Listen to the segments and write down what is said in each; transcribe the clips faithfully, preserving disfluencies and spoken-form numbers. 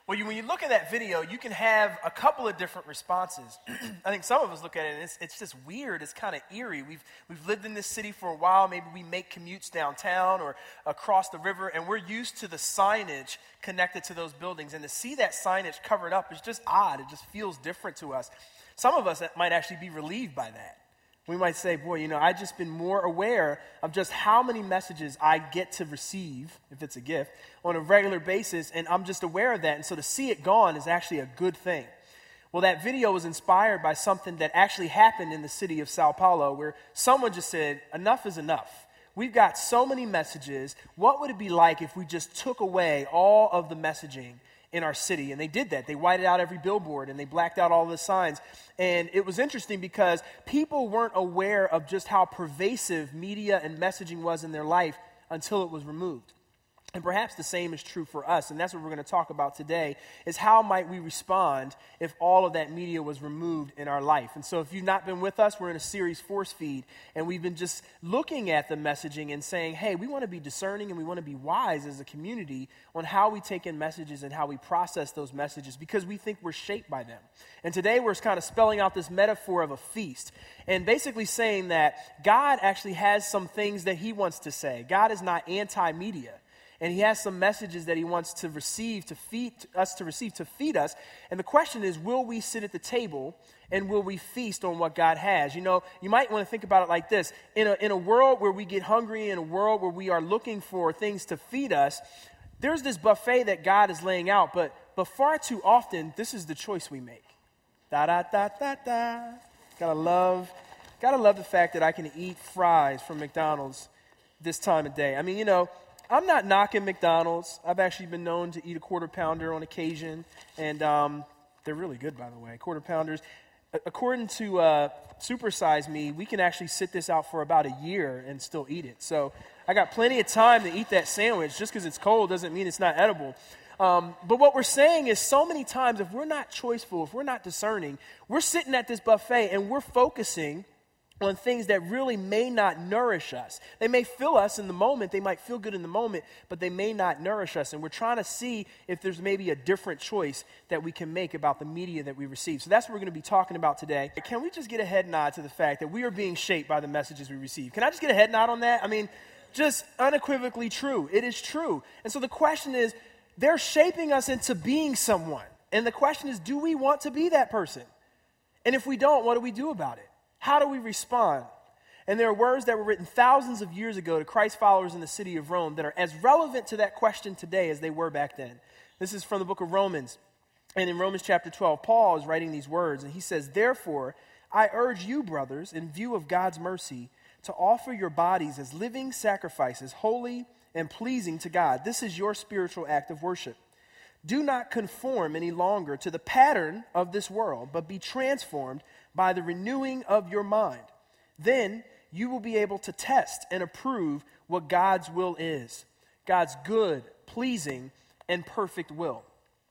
Well, you, when you look at that video, you can have a couple of different responses. I think some of us look at it and it's, it's just weird. It's kind of eerie. We've we've lived in this city for a while. Maybe we make commutes downtown or across the river, and we're used to the signage connected to those buildings. And to see that signage covered up is just odd. It just feels different to us. Some of us might actually be relieved by that. We might say, boy, you know, I've just been more aware of just how many messages I get to receive, if it's a gift, on a regular basis, and I'm just aware of that. And so to see it gone is actually a good thing. Well, that video was inspired by something that actually happened in the city of Sao Paulo, where someone just said, enough is enough. We've got so many messages. What would it be like if we just took away all of the messaging in our city? And they did that. They whited out every billboard and they blacked out all the signs. And it was interesting because people weren't aware of just how pervasive media and messaging was in their life until it was removed. And perhaps the same is true for us, and that's what we're going to talk about today, is how might we respond if all of that media was removed in our life. And so if you've not been with us, we're in a series, Force Feed, and we've been just looking at the messaging and saying, hey, we want to be discerning and we want to be wise as a community on how we take in messages and how we process those messages, because we think we're shaped by them. And today we're kind of spelling out this metaphor of a feast, and basically saying that God actually has some things that he wants to say. God is not anti-media. And he has some messages that he wants to receive, to feed us, to receive, to feed us. And the question is, will we sit at the table and will we feast on what God has? You know, you might want to think about it like this. In a, in a world where we get hungry, in a world where we are looking for things to feed us, there's this buffet that God is laying out. But, but far too often, this is the choice we make. Da da da da da. Gotta love, gotta love the fact that I can eat fries from McDonald's this time of day. I mean, you know, I'm not knocking McDonald's. I've actually been known to eat a quarter pounder on occasion, and um, they're really good, by the way, quarter pounders. A- according to uh, Super Size Me, we can actually sit this out for about a year and still eat it. So I got plenty of time to eat that sandwich. Just because it's cold doesn't mean it's not edible. Um, but what we're saying is, so many times, if we're not choiceful, if we're not discerning, we're sitting at this buffet and we're focusing on things that really may not nourish us. They may fill us in the moment, they might feel good in the moment, but they may not nourish us. And we're trying to see if there's maybe a different choice that we can make about the media that we receive. So that's what we're going to be talking about today. Can we just get a head nod to the fact that we are being shaped by the messages we receive? Can I just get a head nod on that? I mean, just unequivocally true. It is true. And so the question is, they're shaping us into being someone. And the question is, do we want to be that person? And if we don't, what do we do about it? How do we respond? And there are words that were written thousands of years ago to Christ followers in the city of Rome that are as relevant to that question today as they were back then. This is from the book of Romans. And in Romans chapter twelve, Paul is writing these words, and he says, "Therefore, I urge you, brothers, in view of God's mercy, to offer your bodies as living sacrifices, holy and pleasing to God. This is your spiritual act of worship. Do not conform any longer to the pattern of this world, but be transformed by the renewing of your mind. Then you will be able to test and approve what God's will is, God's good, pleasing, and perfect will."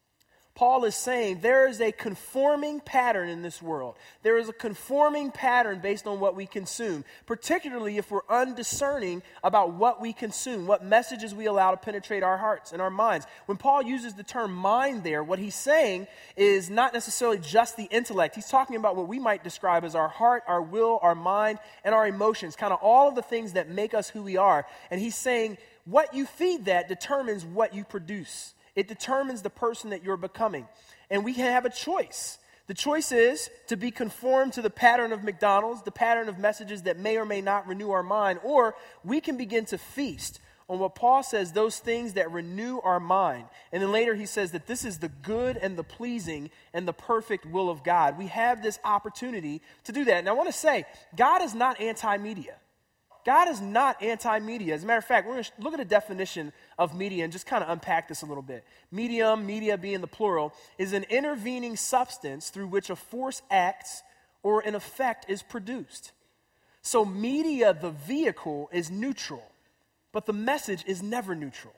Paul is saying there is a conforming pattern in this world. There is a conforming pattern based on what we consume, particularly if we're undiscerning about what we consume, what messages we allow to penetrate our hearts and our minds. When Paul uses the term mind there, what he's saying is not necessarily just the intellect. He's talking about what we might describe as our heart, our will, our mind, and our emotions, kind of all of the things that make us who we are. And he's saying what you feed that determines what you produce. It determines the person that you're becoming. And we have a choice. The choice is to be conformed to the pattern of McDonald's, the pattern of messages that may or may not renew our mind, or we can begin to feast on what Paul says, those things that renew our mind. And then later he says that this is the good and the pleasing and the perfect will of God. We have this opportunity to do that. And I want to say, God is not anti-media. God is not anti-media. As a matter of fact, we're going to look at a definition of media and just kind of unpack this a little bit. Medium, media being the plural, is an intervening substance through which a force acts or an effect is produced. So media, the vehicle, is neutral, but the message is never neutral.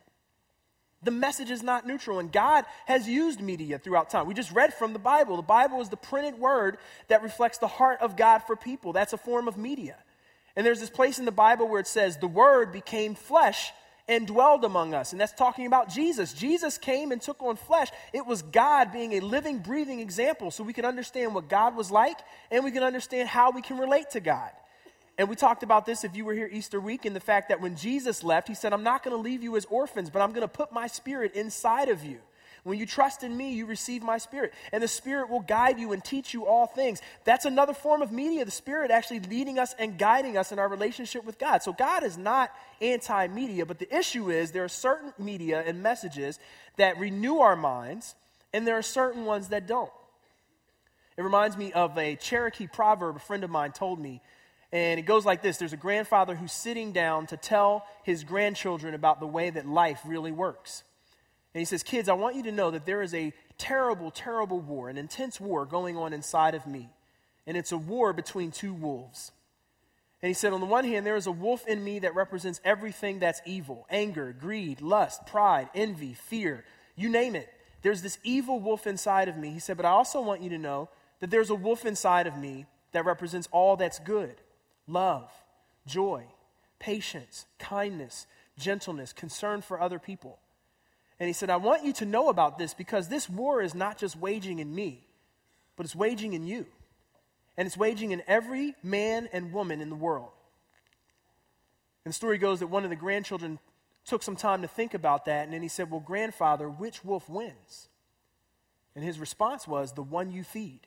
The message is not neutral, and God has used media throughout time. We just read from the Bible. The Bible is the printed word that reflects the heart of God for people. That's a form of media. And there's this place in the Bible where it says, the Word became flesh and dwelled among us. And that's talking about Jesus. Jesus came and took on flesh. It was God being a living, breathing example so we can understand what God was like and we can understand how we can relate to God. And we talked about this if you were here Easter week, and the fact that when Jesus left, he said, I'm not going to leave you as orphans, but I'm going to put my spirit inside of you. When you trust in me, you receive my spirit. And the spirit will guide you and teach you all things. That's another form of media, the spirit actually leading us and guiding us in our relationship with God. So God is not anti-media, but the issue is there are certain media and messages that renew our minds, and there are certain ones that don't. It reminds me of a Cherokee proverb a friend of mine told me. And it goes like this. There's a grandfather who's sitting down to tell his grandchildren about the way that life really works. And he says, kids, I want you to know that there is a terrible, terrible war, an intense war going on inside of me. And it's a war between two wolves. And he said, on the one hand, there is a wolf in me that represents everything that's evil. Anger, greed, lust, pride, envy, fear, you name it. There's this evil wolf inside of me. He said, but I also want you to know that there's a wolf inside of me that represents all that's good. Love, joy, patience, kindness, gentleness, concern for other people. And he said, I want you to know about this because this war is not just waging in me, but it's waging in you. And it's waging in every man and woman in the world. And the story goes that one of the grandchildren took some time to think about that, and then he said, well, grandfather, which wolf wins? And his response was, the one you feed.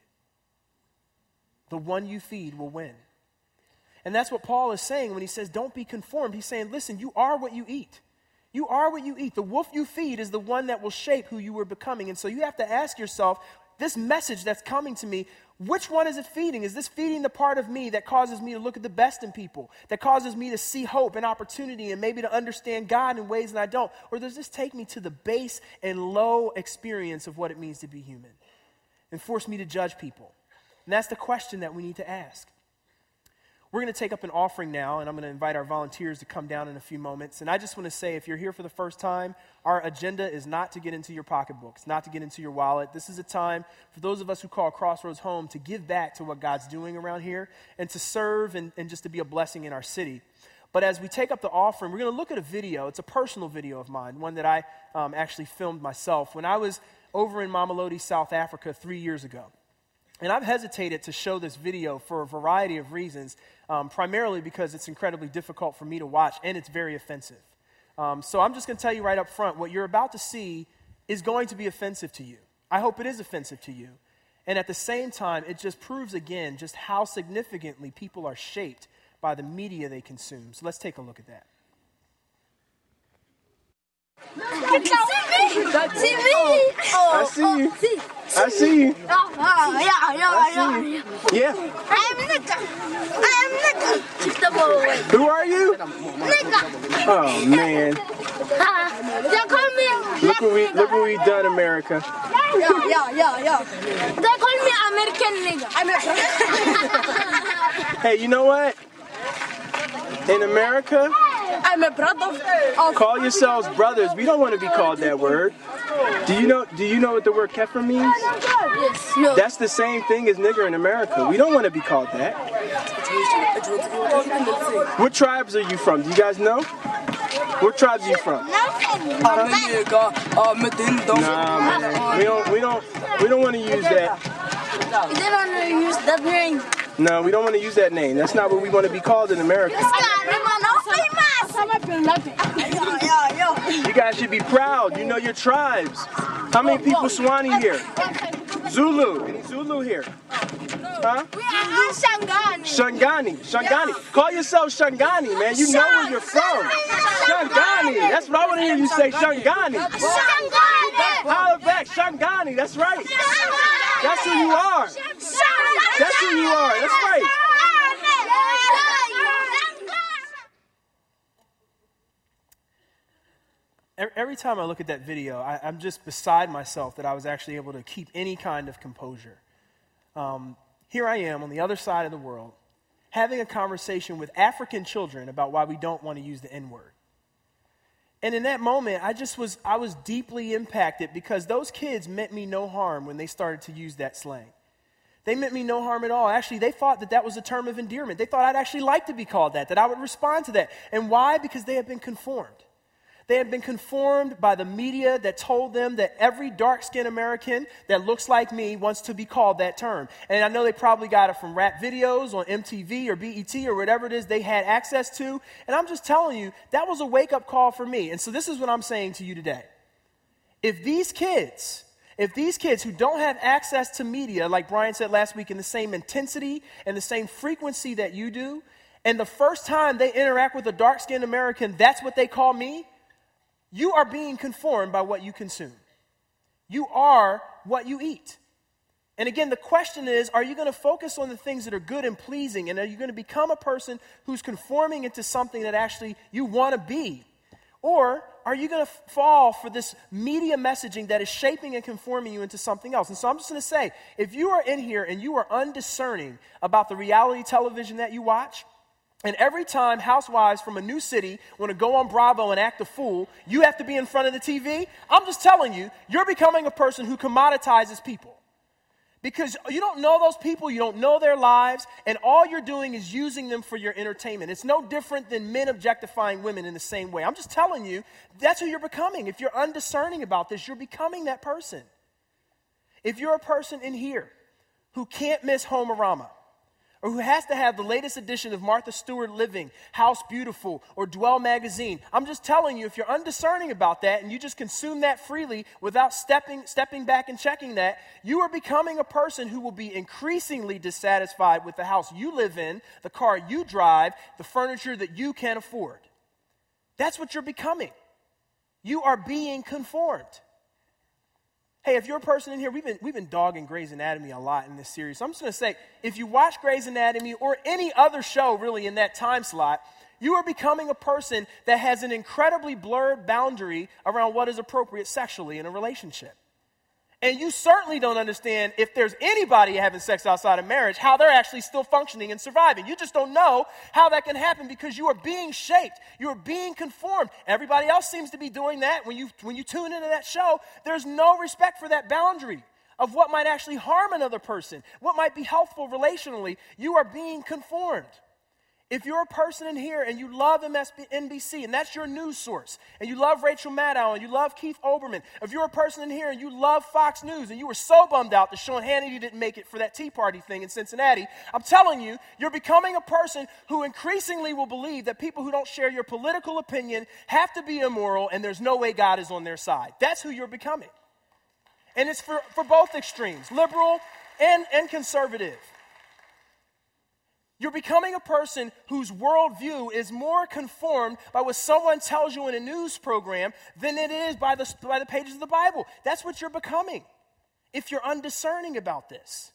The one you feed will win. And that's what Paul is saying when he says, don't be conformed. He's saying, listen, you are what you eat. You are what you eat. The wolf you feed is the one that will shape who you are becoming. And so you have to ask yourself, this message that's coming to me, which one is it feeding? Is this feeding the part of me that causes me to look at the best in people, that causes me to see hope and opportunity and maybe to understand God in ways that I don't? Or does this take me to the base and low experience of what it means to be human and force me to judge people? And that's the question that we need to ask. We're going to take up an offering now, and I'm going to invite our volunteers to come down in a few moments. And I just want to say, if you're here for the first time, our agenda is not to get into your pocketbooks, not to get into your wallet. This is a time for those of us who call Crossroads home to give back to what God's doing around here and to serve and, and just to be a blessing in our city. But as we take up the offering, we're going to look at a video. It's a personal video of mine, one that I um, actually filmed myself when I was over in Mamelodi, South Africa, three years ago. And I've hesitated to show this video for a variety of reasons, um, primarily because it's incredibly difficult for me to watch and it's very offensive. Um, so I'm just going to tell you right up front, what you're about to see is going to be offensive to you. I hope it is offensive to you. And at the same time, it just proves again just how significantly people are shaped by the media they consume. So let's take a look at that. See me? Oh, I see you. Oh, see, I see you. Oh, oh, yeah, yeah, I see you. Yeah. I am nigga. I am nigga. Keep the ball away. Who are you? Nigga. Oh man. They call me. Look what we look what we done, America. Yeah, yeah, yeah, yeah. They call me American nigga. I'm a. Hey, you know what? In America, I'm a brother of. call yourselves brothers. We don't want to be called that word. Do you know? Do you know what the word kefir means? Yes. No. That's the same thing as nigger in America. We don't want to be called that. What tribes are you from? Do you guys know? What tribes are you from? Nah, man. We don't. We don't. We don't want to use that. They don't want to use that name. No, we don't want to use that name. That's not what we want to be called in America. You guys should be proud. You know your tribes. How many people Swanee here? Zulu. Any Zulu here? Huh? We are Shangani. Shangani. Shangani. Call yourself Shangani, man. You know where you're from. Shangani. That's what I want to hear you say. Shangani. Shangani. Holler back. Shangani. That's right. That's who you are. That's who you are. That's right. Every time I look at that video, I, I'm just beside myself that I was actually able to keep any kind of composure. Um, here I am on the other side of the world, having a conversation with African children about why we don't want to use the N-word. And in that moment, I just was, I was deeply impacted because those kids meant me no harm when they started to use that slang. They meant me no harm at all. Actually, they thought that that was a term of endearment. They thought I'd actually like to be called that, that I would respond to that. And why? Because they have been conformed. They had been conformed by the media that told them that every dark-skinned American that looks like me wants to be called that term. And I know they probably got it from rap videos on M T V or B E T or whatever it is they had access to. And I'm just telling you, that was a wake-up call for me. And so this is what I'm saying to you today. If these kids, if these kids who don't have access to media, like Brian said last week, in the same intensity and the same frequency that you do, and the first time they interact with a dark-skinned American, that's what they call me, you are being conformed by what you consume. You are what you eat. And again, the question is, are you going to focus on the things that are good and pleasing? And are you going to become a person who's conforming into something that actually you want to be? Or are you going to f- fall for this media messaging that is shaping and conforming you into something else? And so I'm just going to say, if you are in here and you are undiscerning about the reality television that you watch, and every time housewives from a new city want to go on Bravo and act a fool, you have to be in front of the T V. I'm just telling you, you're becoming a person who commoditizes people. Because you don't know those people, you don't know their lives, and all you're doing is using them for your entertainment. It's no different than men objectifying women in the same way. I'm just telling you, that's who you're becoming. If you're undiscerning about this, you're becoming that person. If you're a person in here who can't miss Homerama, or who has to have the latest edition of Martha Stewart Living, House Beautiful, or Dwell magazine, I'm just telling you, if you're undiscerning about that and you just consume that freely without stepping, stepping back and checking that, you are becoming a person who will be increasingly dissatisfied with the house you live in, the car you drive, the furniture that you can afford. That's what you're becoming. You are being conformed. Hey, if you're a person in here, we've been, we've been dogging Grey's Anatomy a lot in this series. So I'm just going to say, if you watch Grey's Anatomy or any other show really in that time slot, you are becoming a person that has an incredibly blurred boundary around what is appropriate sexually in a relationship. And you certainly don't understand, if there's anybody having sex outside of marriage, how they're actually still functioning and surviving. You just don't know how that can happen because you are being shaped. You are being conformed. Everybody else seems to be doing that. When you, when you tune into that show, there's no respect for that boundary of what might actually harm another person, what might be helpful relationally. You are being conformed. If you're a person in here and you love M S N B C and that's your news source, and you love Rachel Maddow and you love Keith Olbermann, if you're a person in here and you love Fox News and you were so bummed out that Sean Hannity didn't make it for that Tea Party thing in Cincinnati, I'm telling you, you're becoming a person who increasingly will believe that people who don't share your political opinion have to be immoral and there's no way God is on their side. That's who you're becoming. And it's for, for both extremes, liberal and, and conservative. You're becoming a person whose worldview is more conformed by what someone tells you in a news program than it is by the, by the pages of the Bible. That's what you're becoming if you're undiscerning about this.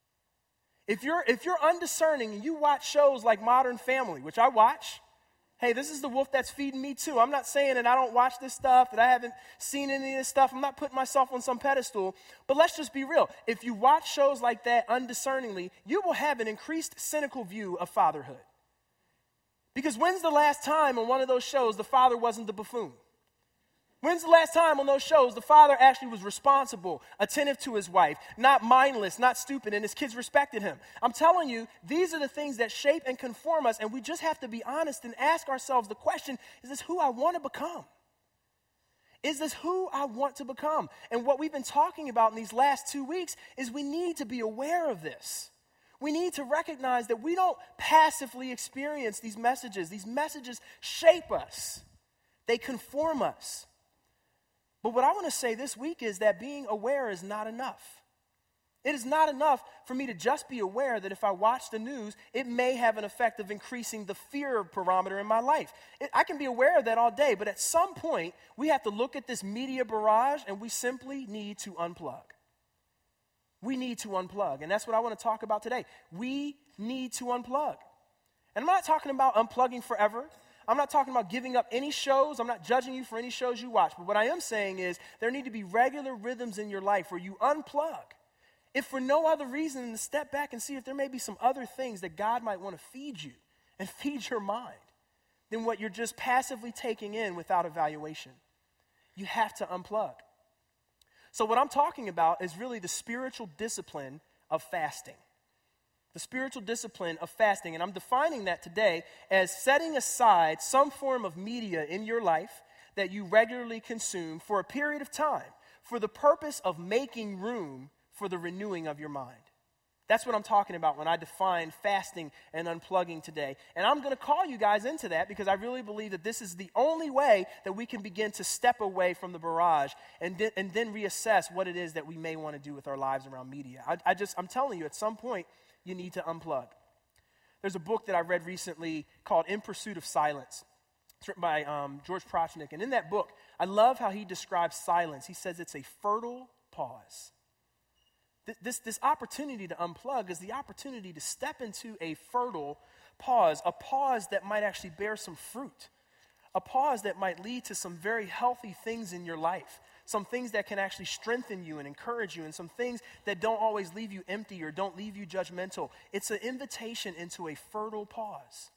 If you're, if you're undiscerning and you watch shows like Modern Family, which I watch, hey, this is the wolf that's feeding me too. I'm not saying that I don't watch this stuff, that I haven't seen any of this stuff. I'm not putting myself on some pedestal. But let's just be real. If you watch shows like that undiscerningly, you will have an increased cynical view of fatherhood. Because when's the last time on one of those shows the father wasn't the buffoon? When's the last time on those shows the father actually was responsible, attentive to his wife, not mindless, not stupid, and his kids respected him? I'm telling you, these are the things that shape and conform us, and we just have to be honest and ask ourselves the question, is this who I want to become? Is this who I want to become? And what we've been talking about in these last two weeks is we need to be aware of this. We need to recognize that we don't passively experience these messages. These messages shape us. They conform us. But what I want to say this week is that being aware is not enough. It is not enough for me to just be aware that if I watch the news, it may have an effect of increasing the fear barometer in my life. It, I can be aware of that all day, but at some point, we have to look at this media barrage and we simply need to unplug. We need to unplug, and that's what I want to talk about today. We need to unplug. And I'm not talking about unplugging forever. I'm not talking about giving up any shows. I'm not judging you for any shows you watch. But what I am saying is there need to be regular rhythms in your life where you unplug. If for no other reason than to step back and see if there may be some other things that God might want to feed you and feed your mind than what you're just passively taking in without evaluation. You have to unplug. So what I'm talking about is really the spiritual discipline of fasting. The spiritual discipline of fasting. And I'm defining that today as setting aside some form of media in your life that you regularly consume for a period of time for the purpose of making room for the renewing of your mind. That's what I'm talking about when I define fasting and unplugging today. And I'm going to call you guys into that because I really believe that this is the only way that we can begin to step away from the barrage and, then, and then reassess what it is that we may want to do with our lives around media. I, I just, I'm telling you, at some point, you need to unplug. There's a book that I read recently called In Pursuit of Silence. It's written by um, George Prochnick. And in that book, I love how he describes silence. He says it's a fertile pause. This, this opportunity to unplug is the opportunity to step into a fertile pause, a pause that might actually bear some fruit, a pause that might lead to some very healthy things in your life, some things that can actually strengthen you and encourage you, and some things that don't always leave you empty or don't leave you judgmental. It's an invitation into a fertile pause.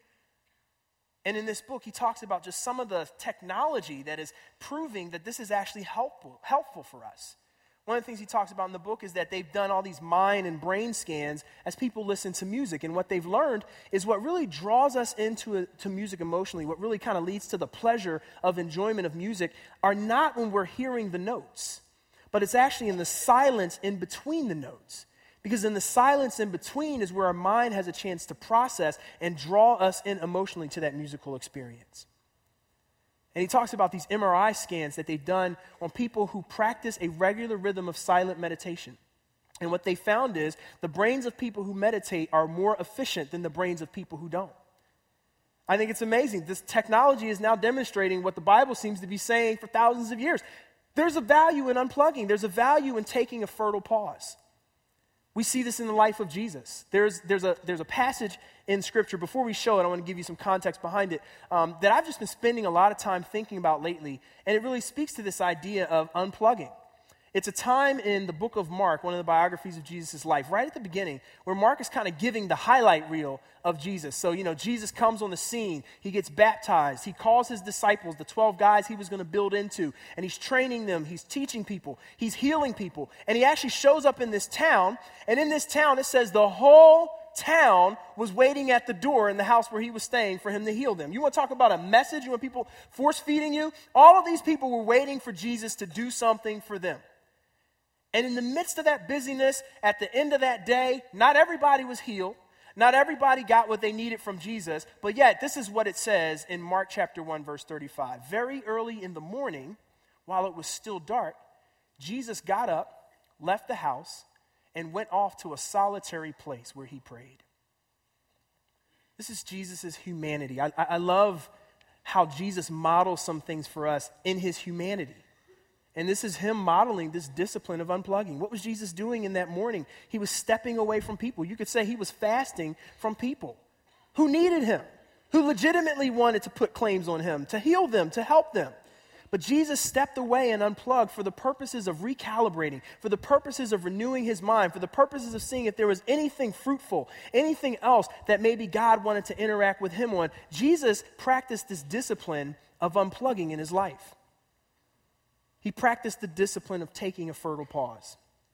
And in this book, he talks about just some of the technology that is proving that this is actually helpful, helpful for us. One of the things he talks about in the book is that they've done all these mind and brain scans as people listen to music. And what they've learned is what really draws us into a, to music emotionally, what really kind of leads to the pleasure of enjoyment of music, are not when we're hearing the notes, but it's actually in the silence in between the notes. Because in the silence in between is where our mind has a chance to process and draw us in emotionally to that musical experience. And he talks about these M R I scans that they've done on people who practice a regular rhythm of silent meditation. And what they found is the brains of people who meditate are more efficient than the brains of people who don't. I think it's amazing. This technology is now demonstrating what the Bible seems to be saying for thousands of years. There's a value in unplugging. There's a value in taking a fertile pause. We see this in the life of Jesus. There's, there's, a, there's a passage in Scripture. Before we show it, I want to give you some context behind it, um, that I've just been spending a lot of time thinking about lately, and it really speaks to this idea of unplugging. It's a time in the book of Mark, one of the biographies of Jesus' life, right at the beginning, where Mark is kind of giving the highlight reel of Jesus. So, you know, Jesus comes on the scene. He gets baptized. He calls his disciples, the twelve guys he was going to build into, and he's training them. He's teaching people. He's healing people. And he actually shows up in this town, and in this town, it says the whole town was waiting at the door in the house where he was staying for him to heal them. You want to talk about a message? You want people force feeding you? All of these people were waiting for Jesus to do something for them. And in the midst of that busyness, at the end of that day, not everybody was healed. Not everybody got what they needed from Jesus. But yet, this is what it says in Mark chapter one, verse thirty-five. Very early in the morning, while it was still dark, Jesus got up, left the house, and went off to a solitary place where he prayed. This is Jesus' humanity. I, I love how Jesus models some things for us in his humanity. And this is him modeling this discipline of unplugging. What was Jesus doing in that morning? He was stepping away from people. You could say he was fasting from people who needed him, who legitimately wanted to put claims on him, to heal them, to help them. But Jesus stepped away and unplugged for the purposes of recalibrating, for the purposes of renewing his mind, for the purposes of seeing if there was anything fruitful, anything else that maybe God wanted to interact with him on. Jesus practiced this discipline of unplugging in his life. He practiced the discipline of taking a fertile pause.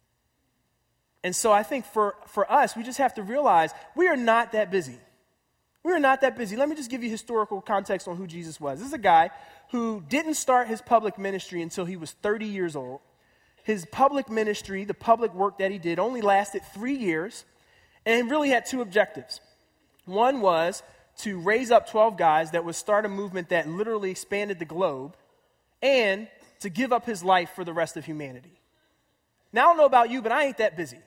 And so I think for, for us, we just have to realize we are not that busy. We are not that busy. Let me just give you historical context on who Jesus was. This is a guy who didn't start his public ministry until he was thirty years old. His public ministry, the public work that he did, only lasted three years and really had two objectives. One was to raise up twelve guys that would start a movement that literally expanded the globe, and to give up his life for the rest of humanity. Now, I don't know about you, but I ain't that busy.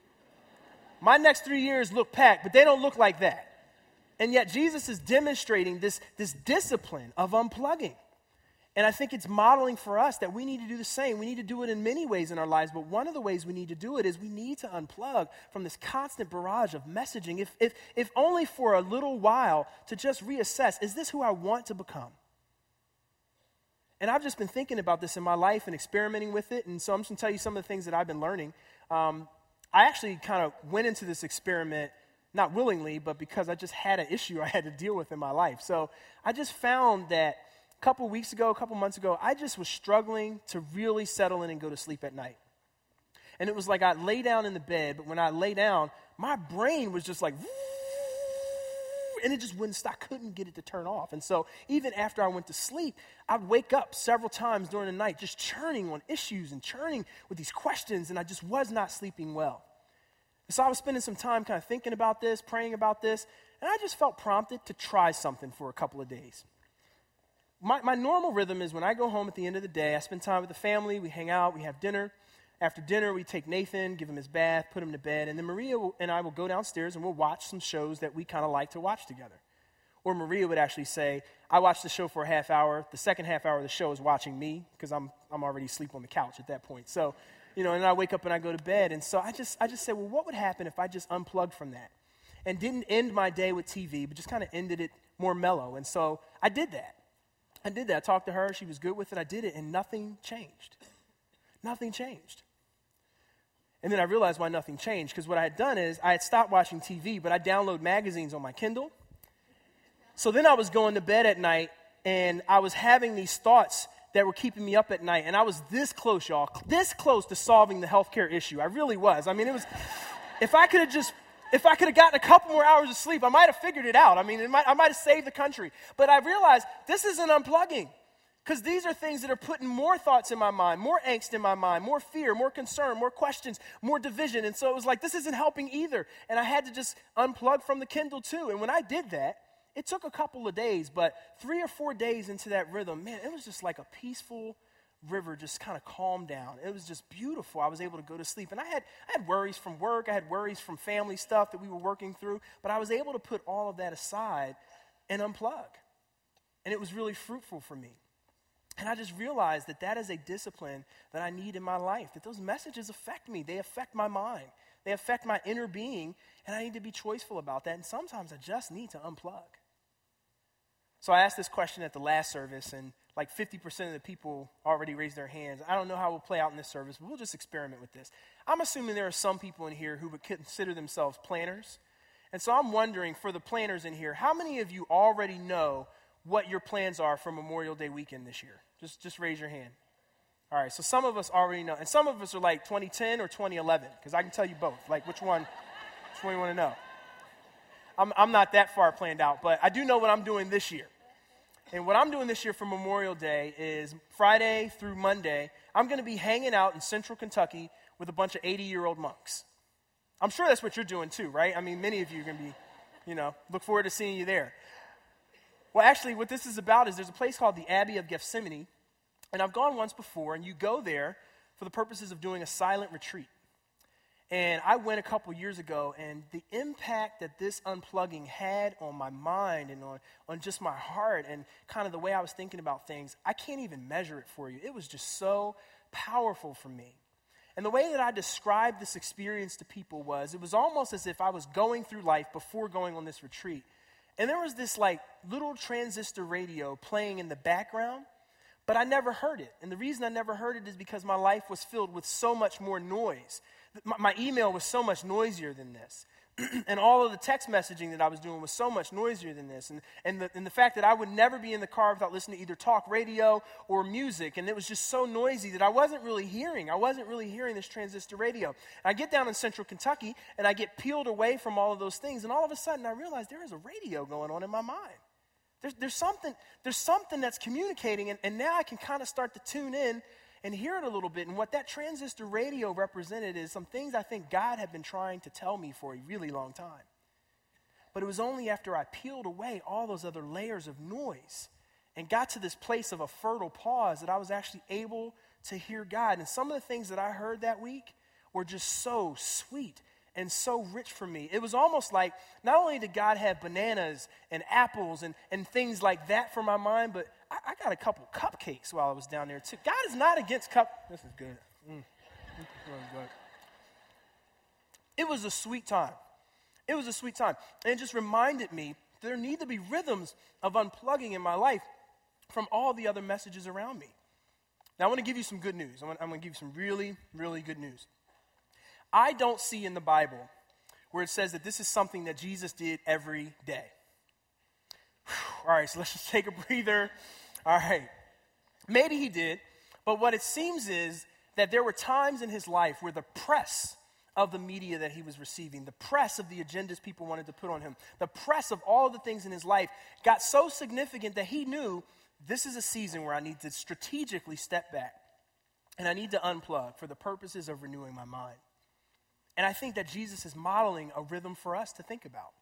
My next three years look packed, but they don't look like that. And yet Jesus is demonstrating this, this discipline of unplugging. And I think it's modeling for us that we need to do the same. We need to do it in many ways in our lives, but one of the ways we need to do it is we need to unplug from this constant barrage of messaging, if, if, if only for a little while, to just reassess, is this who I want to become? And I've just been thinking about this in my life and experimenting with it, and so I'm just going to tell you some of the things that I've been learning. Um, I actually kind of went into this experiment, not willingly, but because I just had an issue I had to deal with in my life. So I just found that a couple weeks ago, a couple months ago, I just was struggling to really settle in and go to sleep at night. And it was like I'd lay down in the bed, but when I lay down, my brain was just like, and it just wouldn't stop. I couldn't get it to turn off. And so even after I went to sleep, I'd wake up several times during the night just churning on issues and churning with these questions, and I just was not sleeping well. And so I was spending some time kind of thinking about this, praying about this, and I just felt prompted to try something for a couple of days. My, my normal rhythm is when I go home at the end of the day, I spend time with the family, we hang out, we have dinner. After dinner, we take Nathan, give him his bath, put him to bed, and then Maria will, and I will go downstairs and we'll watch some shows that we kind of like to watch together. Or Maria would actually say, I watch the show for a half hour. The second half hour of the show is watching me because I'm I'm already asleep on the couch at that point. So, you know, and I wake up and I go to bed. And so I just I just said, well, what would happen if I just unplugged from that and didn't end my day with T V, but just kind of ended it more mellow? And so I did that. I did that. I talked to her. She was good with it. I did it, and nothing changed. Nothing changed. And then I realized why nothing changed, because what I had done is I had stopped watching T V, but I download magazines on my Kindle. So then I was going to bed at night, and I was having these thoughts that were keeping me up at night, and I was this close, y'all, this close to solving the healthcare issue. I really was. I mean, it was, if I could have just, if I could have gotten a couple more hours of sleep, I might have figured it out. I mean, it might, I might have saved the country. But I realized this isn't unplugging. Because these are things that are putting more thoughts in my mind, more angst in my mind, more fear, more concern, more questions, more division. And so it was like, this isn't helping either. And I had to just unplug from the Kindle too. And when I did that, it took a couple of days, but three or four days into that rhythm, man, it was just like a peaceful river just kind of calmed down. It was just beautiful. I was able to go to sleep. And I had I had worries from work. I had worries from family stuff that we were working through. But I was able to put all of that aside and unplug. And it was really fruitful for me. And I just realized that that is a discipline that I need in my life, that those messages affect me. They affect my mind. They affect my inner being, and I need to be choiceful about that. And sometimes I just need to unplug. So I asked this question at the last service, and like fifty percent of the people already raised their hands. I don't know how it will play out in this service, but we'll just experiment with this. I'm assuming there are some people in here who would consider themselves planners. And so I'm wondering, for the planners in here, how many of you already know what your plans are for Memorial Day weekend this year? Just just raise your hand. All right, so some of us already know. And some of us are like twenty ten or twenty eleven, because I can tell you both. Like, which one, which one you want to know? I'm, I'm not that far planned out, but I do know what I'm doing this year. And what I'm doing this year for Memorial Day is Friday through Monday, I'm going to be hanging out in central Kentucky with a bunch of eighty-year-old monks. I'm sure that's what you're doing too, right? I mean, many of you are going to be, you know, look forward to seeing you there. Well, actually, what this is about is there's a place called the Abbey of Gethsemane, and I've gone once before, and you go there for the purposes of doing a silent retreat. And I went a couple years ago, and the impact that this unplugging had on my mind and on, on just my heart and kind of the way I was thinking about things, I can't even measure it for you. It was just so powerful for me. And the way that I described this experience to people was, it was almost as if I was going through life before going on this retreat. And there was this like little transistor radio playing in the background, but I never heard it. And the reason I never heard it is because my life was filled with so much more noise. My, my email was so much noisier than this. And all of the text messaging that I was doing was so much noisier than this. And, and, the, and the fact that I would never be in the car without listening to either talk radio or music. And it was just so noisy that I wasn't really hearing. I wasn't really hearing this transistor radio. And I get down in central Kentucky, and I get peeled away from all of those things. And all of a sudden, I realize there is a radio going on in my mind. There's, there's, something, there's something that's communicating, and, and now I can kind of start to tune in and hear it a little bit. And what that transistor radio represented is some things I think God had been trying to tell me for a really long time. But it was only after I peeled away all those other layers of noise and got to this place of a fertile pause that I was actually able to hear God. And some of the things that I heard that week were just so sweet and so rich for me. It was almost like not only did God have bananas and apples and, and things like that for my mind, but I, I got a couple cupcakes while I was down there too. God is not against cup. This is good. Mm. This is really good. It was a sweet time. It was a sweet time. And it just reminded me there need to be rhythms of unplugging in my life from all the other messages around me. Now I want to give you some good news. I'm going, I'm going to give you some really, really good news. I don't see in the Bible where it says that this is something that Jesus did every day. Whew. All right, so let's just take a breather. All right. Maybe he did, but what it seems is that there were times in his life where the press of the media that he was receiving, the press of the agendas people wanted to put on him, the press of all of the things in his life got so significant that he knew this is a season where I need to strategically step back and I need to unplug for the purposes of renewing my mind. And I think that Jesus is modeling a rhythm for us to think about.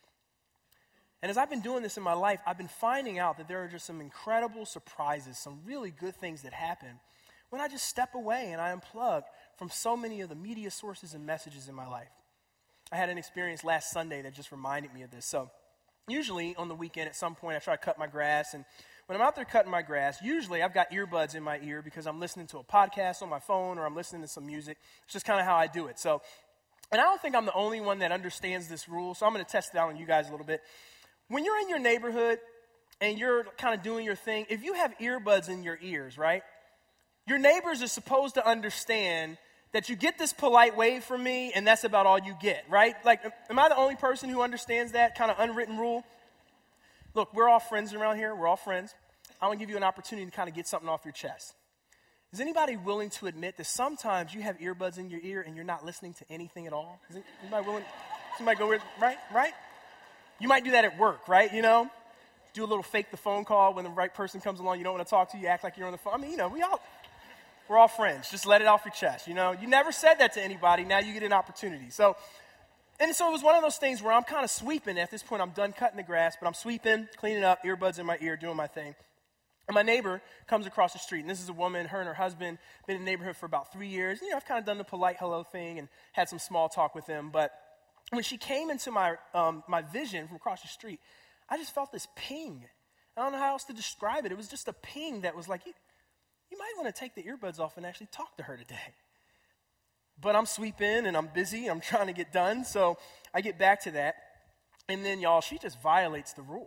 And as I've been doing this in my life, I've been finding out that there are just some incredible surprises, some really good things that happen when I just step away and I unplug from so many of the media sources and messages in my life. I had an experience last Sunday that just reminded me of this. So usually on the weekend at some point I try to cut my grass, and when I'm out there cutting my grass, usually I've got earbuds in my ear because I'm listening to a podcast on my phone or I'm listening to some music. It's just kind of how I do it. So, and I don't think I'm the only one that understands this rule, so I'm going to test it out on you guys a little bit. When you're in your neighborhood and you're kind of doing your thing, if you have earbuds in your ears, right, your neighbors are supposed to understand that you get this polite wave from me and that's about all you get, right? Like, am I the only person who understands that kind of unwritten rule? Look, we're all friends around here. We're all friends. I want to give you an opportunity to kind of get something off your chest. Is anybody willing to admit that sometimes you have earbuds in your ear and you're not listening to anything at all? Is anybody willing? Somebody go with, right, right? You might do that at work, right? You know, do a little fake the phone call when the right person comes along. You don't want to talk to you. You act like you're on the phone. I mean, you know, we all, we're all friends. Just let it off your chest. You know, you never said that to anybody. Now you get an opportunity. So, and so it was one of those things where I'm kind of sweeping. At this point, I'm done cutting the grass, but I'm sweeping, cleaning up, earbuds in my ear, doing my thing. And my neighbor comes across the street, and this is a woman, her and her husband, been in the neighborhood for about three years. You know, I've kind of done the polite hello thing and had some small talk with them, but when she came into my um, my vision from across the street, I just felt this ping. I don't know how else to describe it. It was just a ping that was like, you, you might want to take the earbuds off and actually talk to her today. But I'm sweeping and I'm busy. I'm trying to get done. So I get back to that. And then, y'all, she just violates the rule.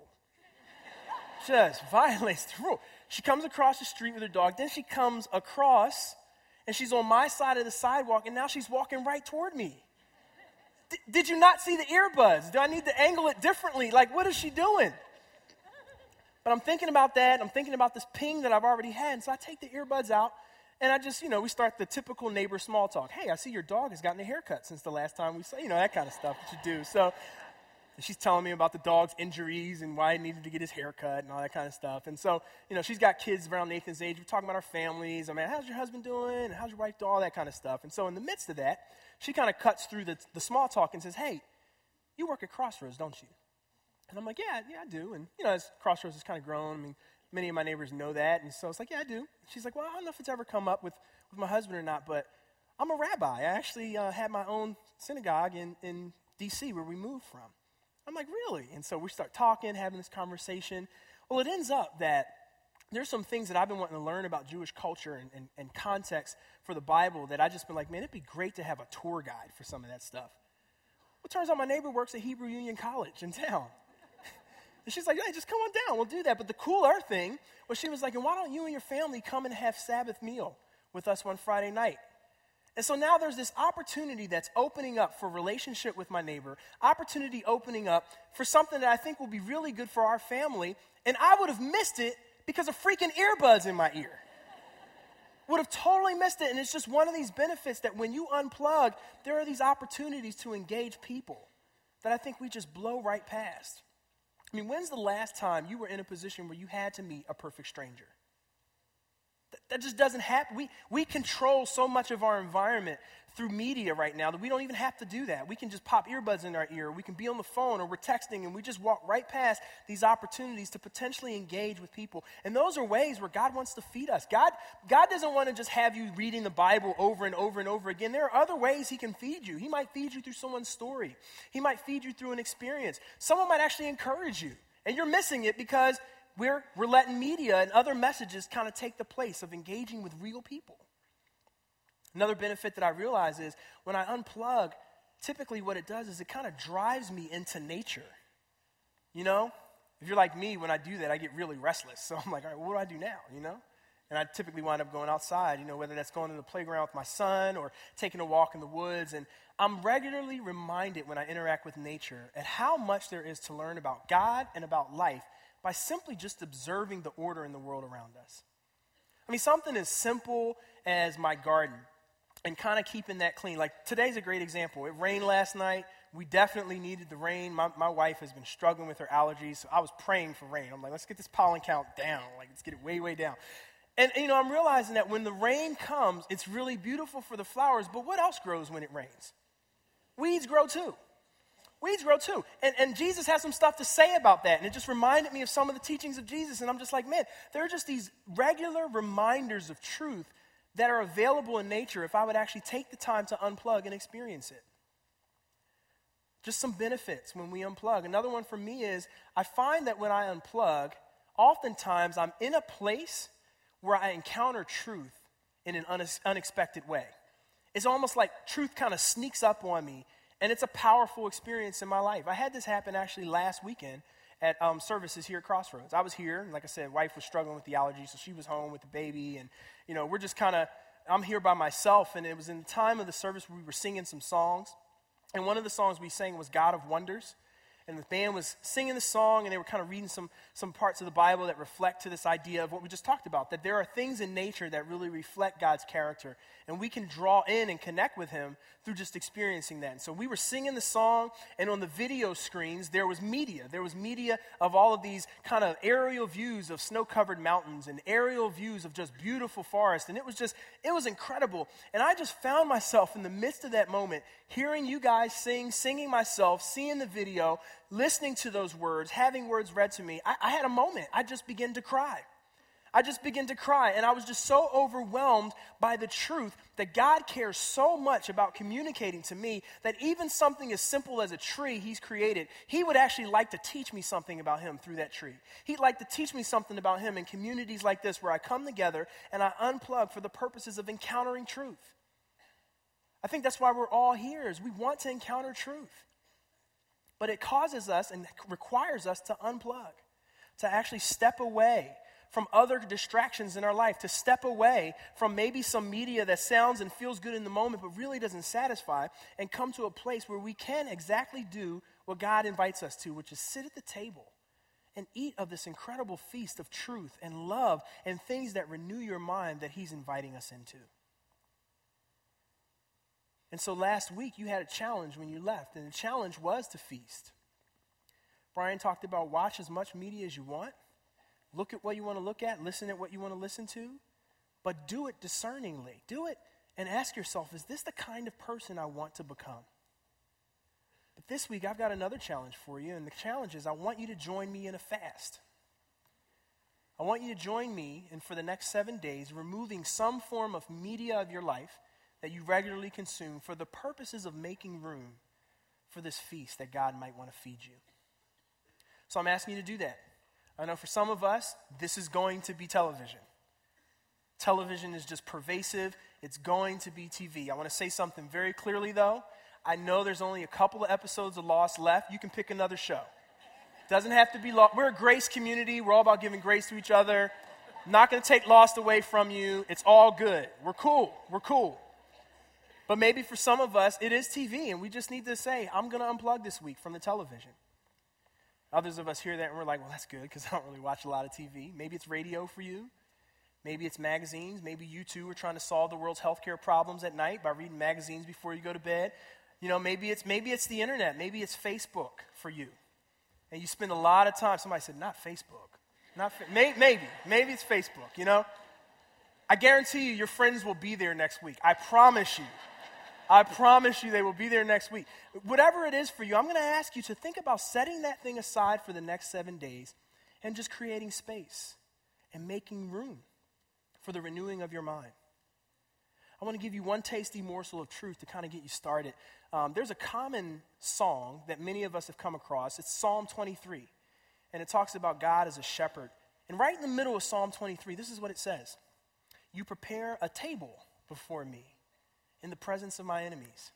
Just violates the rule. She comes across the street with her dog. Then she comes across and she's on my side of the sidewalk. And now she's walking right toward me. D- did you not see the earbuds? Do I need to angle it differently? Like, what is she doing? But I'm thinking about that. I'm thinking about this ping that I've already had. And so I take the earbuds out, and I just, you know, we start the typical neighbor small talk. Hey, I see your dog has gotten a haircut since the last time we saw, you know, that kind of stuff that you do. So she's telling me about the dog's injuries and why he needed to get his haircut and all that kind of stuff. And so, you know, she's got kids around Nathan's age. We're talking about our families. I mean, how's your husband doing? How's your wife doing? All that kind of stuff. And so in the midst of that, she kind of cuts through the, the small talk and says, hey, you work at Crossroads, don't you? And I'm like, yeah, yeah, I do. And, you know, as Crossroads has kind of grown, I mean, many of my neighbors know that. And so it's like, yeah, I do. She's like, well, I don't know if it's ever come up with, with my husband or not, but I'm a rabbi. I actually uh, had my own synagogue in, in D C where we moved from. I'm like, really? And so we start talking, having this conversation. Well, it ends up that there's some things that I've been wanting to learn about Jewish culture and, and, and context for the Bible that I just been like, man, it'd be great to have a tour guide for some of that stuff. Well, it turns out my neighbor works at Hebrew Union College in town. And she's like, hey, just come on down. We'll do that. But the cooler thing was she was like, and why don't you and your family come and have Sabbath meal with us one Friday night? And so now there's this opportunity that's opening up for relationship with my neighbor, opportunity opening up for something that I think will be really good for our family. And I would have missed it because of freaking earbuds in my ear. Would have totally missed it. And it's just one of these benefits that when you unplug, there are these opportunities to engage people that I think we just blow right past. I mean, when's the last time you were in a position where you had to meet a perfect stranger? That, that just doesn't happen. We, we control so much of our environment through media right now that we don't even have to do that. We can just pop earbuds in our ear. We can be on the phone or we're texting and we just walk right past these opportunities to potentially engage with people. And those are ways where God wants to feed us. God, God doesn't want to just have you reading the Bible over and over and over again. There are other ways he can feed you. He might feed you through someone's story. He might feed you through an experience. Someone might actually encourage you. And you're missing it because we're, we're letting media and other messages kind of take the place of engaging with real people. Another benefit that I realize is when I unplug, typically what it does is it kind of drives me into nature. You know, if you're like me, when I do that, I get really restless. So I'm like, all right, what do I do now, you know? And I typically wind up going outside, you know, whether that's going to the playground with my son or taking a walk in the woods. And I'm regularly reminded when I interact with nature at how much there is to learn about God and about life by simply just observing the order in the world around us. I mean, something as simple as my garden. and kind of keeping that clean. Like today's a great example. It rained last night. We definitely needed the rain. My, my wife has been struggling with her allergies, so I was praying for rain. I'm like, let's get this pollen count down. Like, let's get it way, way down. And, you know, I'm realizing that when the rain comes, it's really beautiful for the flowers, but what else grows when it rains? Weeds grow too. Weeds grow too. And, and Jesus has some stuff to say about that, and it just reminded me of some of the teachings of Jesus, and I'm just like, man, there are just these regular reminders of truth that are available in nature if I would actually take the time to unplug and experience it. Just some benefits when we unplug. Another one for me is I find that when I unplug, oftentimes I'm in a place where I encounter truth in an unex- unexpected way. It's almost like truth kind of sneaks up on me, and it's a powerful experience in my life. I had this happen actually last weekend at um, services here at Crossroads. I was here, and like I said, wife was struggling with the allergies, so she was home with the baby, and you know, we're just kind of, I'm here by myself, and it was in the time of the service where we were singing some songs. And one of the songs we sang was God of Wonders. And the band was singing the song, and they were kind of reading some, some parts of the Bible that reflect to this idea of what we just talked about, that there are things in nature that really reflect God's character. And we can draw in and connect with him through just experiencing that. And so we were singing the song, and on the video screens, there was media. There was media of all of these kind of aerial views of snow-covered mountains and aerial views of just beautiful forest. And it was just, it was incredible. And I just found myself in the midst of that moment, hearing you guys sing, singing myself, seeing the video, listening to those words, having words read to me. I, I had a moment. I just began to cry. I just began to cry, and I was just so overwhelmed by the truth that God cares so much about communicating to me that even something as simple as a tree he's created, he would actually like to teach me something about him through that tree. He'd like to teach me something about him in communities like this where I come together and I unplug for the purposes of encountering truth. I think that's why we're all here, is we want to encounter truth. But it causes us and requires us to unplug, to actually step away from other distractions in our life, to step away from maybe some media that sounds and feels good in the moment but really doesn't satisfy, and come to a place where we can exactly do what God invites us to, which is sit at the table and eat of this incredible feast of truth and love and things that renew your mind that he's inviting us into. And so last week you had a challenge when you left, and the challenge was to feast. Brian talked about watch as much media as you want. Look at what you want to look at, listen at what you want to listen to, but do it discerningly. Do it and ask yourself, is this the kind of person I want to become? But this week, I've got another challenge for you, and the challenge is I want you to join me in a fast. I want you to join me in, for the next seven days, removing some form of media of your life that you regularly consume for the purposes of making room for this feast that God might want to feed you. So I'm asking you to do that. I know for some of us, this is going to be television. Television is just pervasive. It's going to be T V. I want to say something very clearly, though. I know there's only a couple of episodes of Lost left. You can pick another show. Doesn't have to be Lost. We're a grace community. We're all about giving grace to each other. Not going to take Lost away from you. It's all good. We're cool. We're cool. But maybe for some of us, it is T V, and we just need to say, I'm going to unplug this week from the television. Others of us hear that and we're like, well, that's good because I don't really watch a lot of T V. Maybe it's radio for you. Maybe it's magazines. Maybe you too are trying to solve the world's healthcare problems at night by reading magazines before you go to bed. You know, maybe it's maybe it's the internet. Maybe it's Facebook for you. And you spend a lot of time. Somebody said, not Facebook. Not fa- may, Maybe. Maybe it's Facebook, you know. I guarantee you your friends will be there next week. I promise you. I promise you they will be there next week. Whatever it is for you, I'm going to ask you to think about setting that thing aside for the next seven days and just creating space and making room for the renewing of your mind. I want to give you one tasty morsel of truth to kind of get you started. Um, there's a common song that many of us have come across. It's Psalm twenty-three, and it talks about God as a shepherd. And right in the middle of Psalm twenty-three, this is what it says. You prepare a table before me in the presence of my enemies.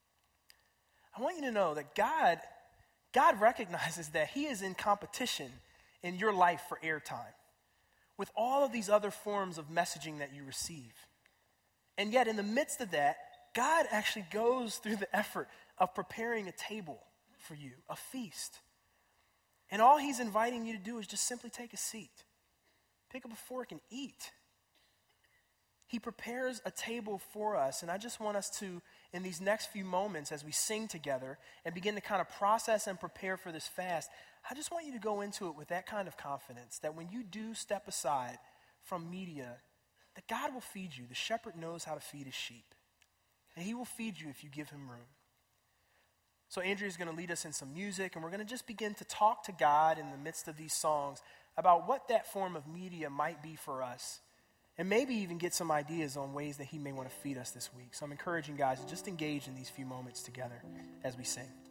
I want you to know that God, God recognizes that he is in competition in your life for airtime with all of these other forms of messaging that you receive. And yet in the midst of that, God actually goes through the effort of preparing a table for you, a feast. And all he's inviting you to do is just simply take a seat, pick up a fork and eat. He prepares a table for us, and I just want us to, in these next few moments as we sing together and begin to kind of process and prepare for this fast, I just want you to go into it with that kind of confidence that when you do step aside from media, that God will feed you. The shepherd knows how to feed his sheep, and he will feed you if you give him room. So Andrea is going to lead us in some music, and we're going to just begin to talk to God in the midst of these songs about what that form of media might be for us, and maybe even get some ideas on ways that he may want to feed us this week. So I'm encouraging guys to just engage in these few moments together as we sing.